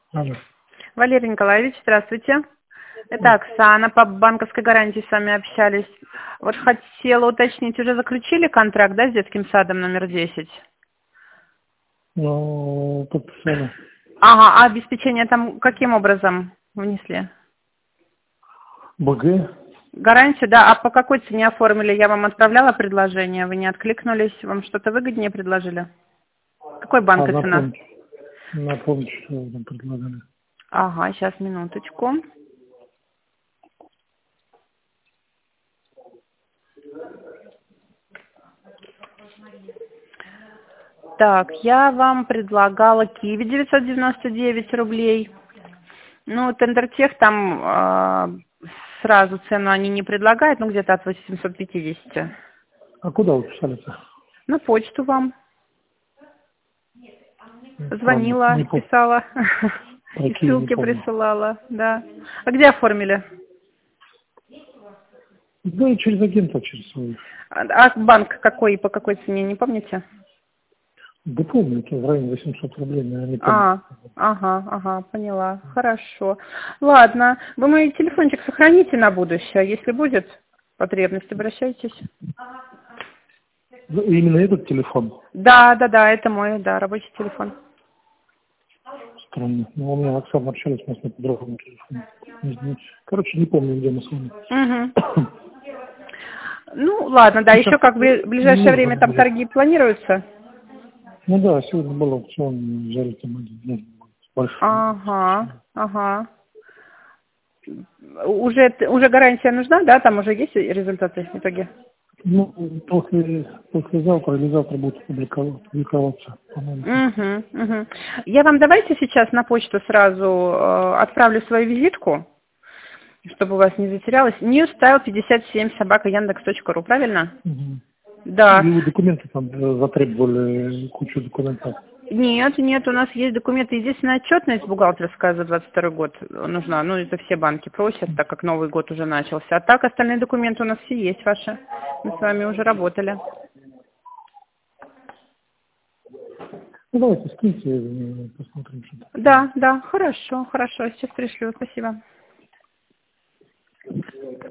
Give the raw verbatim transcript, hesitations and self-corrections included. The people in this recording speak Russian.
Алло. Валерий Николаевич, здравствуйте. Это Оксана, по банковской гарантии с вами общались. Вот хотела уточнить, уже заключили контракт, да, с детским садом номер десять? Ну, подписали. Ага, а обеспечение там каким образом внесли? БГ. Гарантию, да, а по какой цене оформили? Я вам отправляла предложение, вы не откликнулись, вам что-то выгоднее предложили? Какой банк А и цена? напомните, напомните, что вы там предлагали. Ага, сейчас, минуточку. Так, я вам предлагала Киви девятьсот девяносто девять рублей. Ну, Тендертех там э, сразу цену они не предлагают, ну, где-то от восемьсот пятьдесят. А куда вы писали-то? На почту вам. Правда, Звонила, не помню. писала. И Такие не ссылки помню. присылала, да. А где оформили? Да и через агента, через свой. А а банк какой и по какой цене, не помните? Да помню, это в районе восемьсот рублей, но я не помню. А, ага, ага, поняла. Хорошо. Ладно. Вы мой телефончик сохраните на будущее. Если будет потребность, обращайтесь. Ну, именно этот телефон. Да, да, да, это мой, да, рабочий телефон. Странно. Ну, у меня Оксана общались, у нас на другом телефоне. Не знаю. Короче, не помню, где мы с вами. Угу. Ну, ладно, да, Ну, еще сейчас как в ближайшее нужно время там будет. торги планируются? Ну да, сегодня был аукцион, взяли там один, ну, большой. Ага, ага. Уже, уже гарантия нужна, да? Там уже есть результаты в итоге? Ну, после, послезавтра или завтра будет публиковаться, публиковаться, по-моему. Угу, угу. Я вам давайте сейчас на почту сразу э, отправлю свою визитку, чтобы у вас не затерялось. ньюстайл пятьдесят семь собака яндекс точка ру, правильно? Угу. Да. И вы документы там э, затребовали, кучу документов. Нет, нет, у нас есть документы. Единственная отчетность бухгалтерская за двадцать второй год нужна. Ну, это все банки просят, так как Новый год уже начался. А так остальные документы у нас все есть ваши. Мы с вами уже работали. Ну, давайте скиньте, э, посмотрим, что там. Да, да, хорошо, хорошо. Сейчас пришлю. Спасибо.